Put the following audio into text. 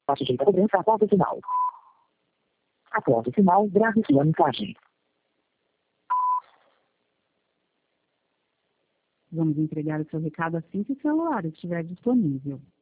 A sujeita cobrança após o sinal. Após o sinal, grave sua mensagem. Vamos entregar o seu recado assim que o celular estiver disponível.